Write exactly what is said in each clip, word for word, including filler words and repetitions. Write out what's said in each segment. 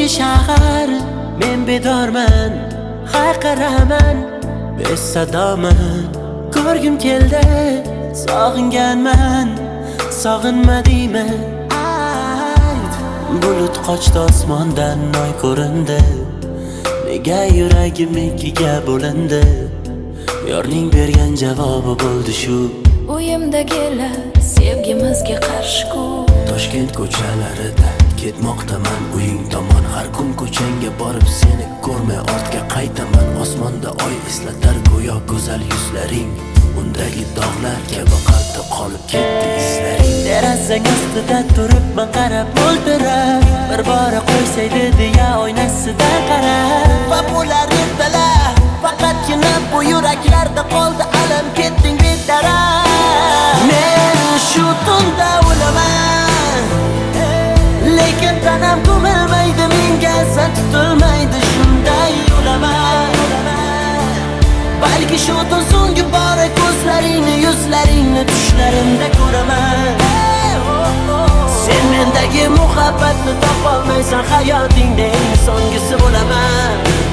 shahar men bedorman, hayqiraman, besadoman. Ko'rgim keldi, sog'inganman, sog'inma deyman. Ayt, bulut qochdi osmondan, oy ko'rindi. Nega yuragim ikkiga bo'lindi? Yorning bergan javobi bo'ldi shu. O'yimdagilar sevgimizga qarshi-ku. Toshkent ko'chalarida ketmoqdaman uying tomon. Har kun ko'changga borib seni ko'rmay ortga qaytaman. Osmonda oy eslatar go'yo go'zal yuzlaring. Undagi dog'lar kabi qalbda qolib ketdi izlaring. Derazang ostida turibman qarab o'ltirib, bir bora qo'ysaydi deya oynasidan qarab. Va bular ertalar faqatgina bu yuraklarda qoldi alam, ketding betaraf. Men shu tunda o'laman, lekin tanam ko'milmaydi menga, san tutilmaydi shunday o'laman. Balki shu tun so'nggi bora ko'zlaringni, yuzlaringni tushlarimda ko'raman. Sen mendagi muhabbatni topolmaysan, hayotingda eng so'nggisi bo'laman.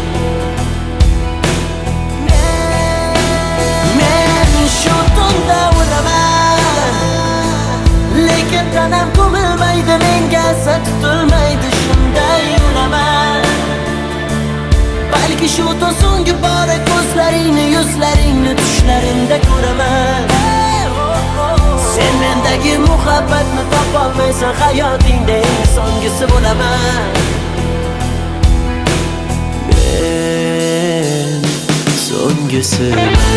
Men shu tunda o'laman, lekin tanam ko'milmaydi menga, san tutilmaydi shunday o'laman. Balki shu tun so'nggi bora ko'zlaringni, yuzlaringni tushlarimda ko'raman. Sen mendagi muhabbatni topolmaysan, hayotingda eng so'nggisi bo'laman. Men so'nggisi.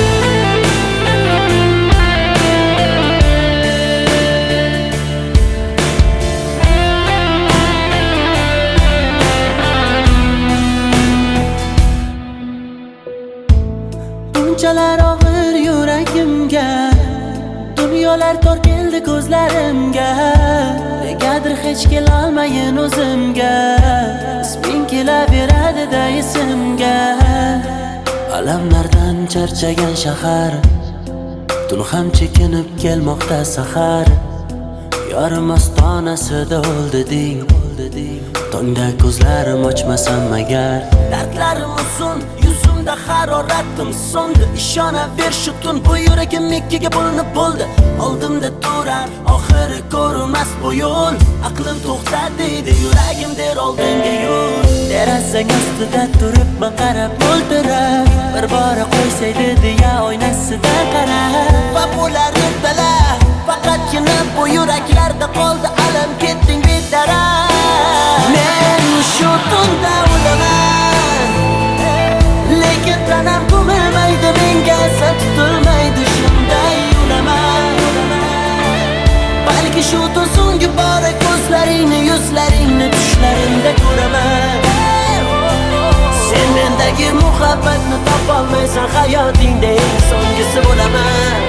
Bunchalar og'ir yuragimga, dunyolar tor keldi ko'zlarimga. Negadir hech kelolmayin o'zimga, isming kelaveradi-da esimga. Alamlardan charchagan shahar, tun ham chekinib kelmoqda sahar. Yorim ostonasida o'ldi ding, tongda ko'zlarim ochmasam agar. Dardlarim uzun, yuzimda haroratim so'ndi. Ishonaver shu tun bu yuragim ikkiga bo'linib bo'ldi. Oldimda turar oxiri ko'rinmas bu yo'l. Aqlim to'xta deydi, yuragim der oldinga yo'l. Derazang ostida turibman qarab o'ltirib, bir bora qo'ysaydi deya oynasidan qarab. Va bular ertalar faqatgina bu yuraklarda qoldi alam, ketding betaraf. Men shu tunda o'laman, lekin tanam ko'milmaydi menga, san tutilmaydi shunday o'laman. Balki shu tun so'nggi bora ko'zlaringni, yuzlaringni tushlarimda ko'raman. Sen mendagi muhabbatni topolmaysan, hayotingda eng so'nggisi bo'laman.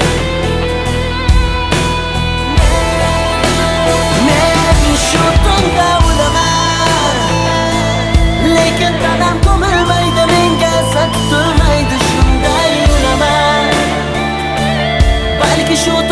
Men shu tunda o'laman, lekin tanam ko'milmaydi menga, san tutilmaydi shunday o'laman. Balki shu